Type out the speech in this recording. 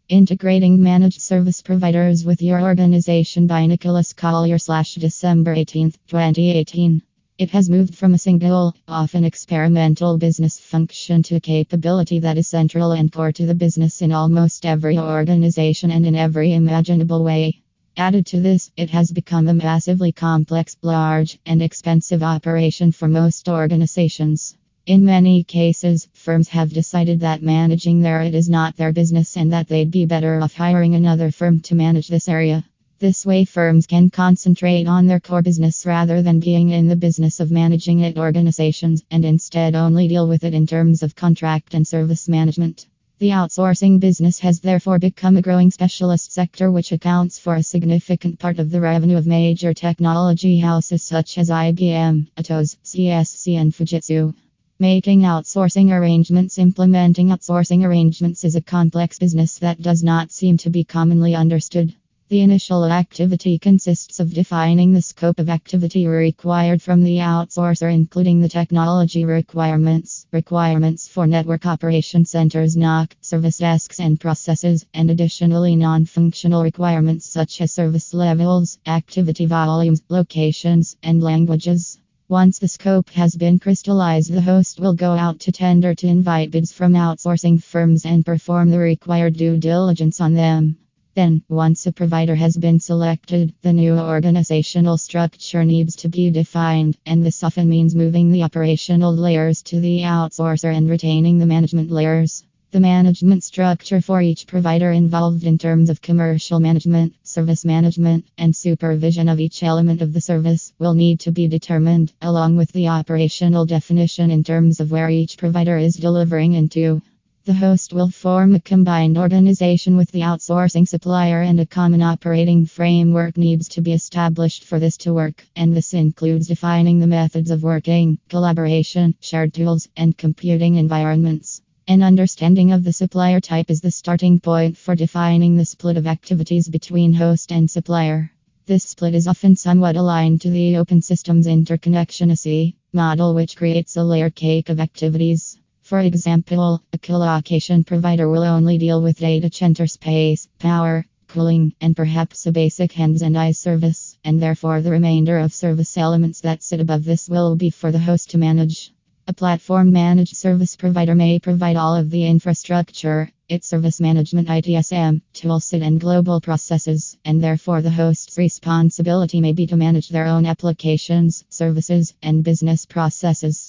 Integrating Managed Service Providers with Your Organization by Nicholas Collier /December 18, 2018. It has moved from a single, often experimental business function to a capability that is central and core to the business in almost every organization and in every imaginable way. Added to this, it has become a massively complex, large, and expensive operation for most organizations. In many cases, firms have decided that managing it is not their business and that they'd be better off hiring another firm to manage this area. This way, firms can concentrate on their core business rather than being in the business of managing organizations, and instead only deal with it in terms of contract and service management. The outsourcing business has therefore become a growing specialist sector which accounts for a significant part of the revenue of major technology houses such as IBM, Atos, CSC, and Fujitsu. Making outsourcing arrangements. Implementing outsourcing arrangements is a complex business that does not seem to be commonly understood. The initial activity consists of defining the scope of activity required from the outsourcer, including the technology requirements for network operation centers (NOC), service desks and processes, and additionally non-functional requirements such as service levels, activity volumes, locations, and languages. Once the scope has been crystallized, the host will go out to tender to invite bids from outsourcing firms and perform the required due diligence on them. Then, once a provider has been selected, the new organizational structure needs to be defined, and this often means moving the operational layers to the outsourcer and retaining the management layers. The management structure for each provider involved in terms of commercial management, service management, and supervision of each element of the service will need to be determined, along with the operational definition in terms of where each provider is delivering into. The host will form a combined organization with the outsourcing supplier, and a common operating framework needs to be established for this to work, and this includes defining the methods of working, collaboration, shared tools, and computing environments. An understanding of the supplier type is the starting point for defining the split of activities between host and supplier. This split is often somewhat aligned to the Open Systems Interconnection (OSI) model, which creates a layer cake of activities. For example, a colocation provider will only deal with data center space, power, cooling, and perhaps a basic hands and eyes service, and therefore the remainder of service elements that sit above this will be for the host to manage. A platform managed service provider may provide all of the infrastructure, its service management ITSM, toolset and global processes, and therefore the host's responsibility may be to manage their own applications, services, and business processes.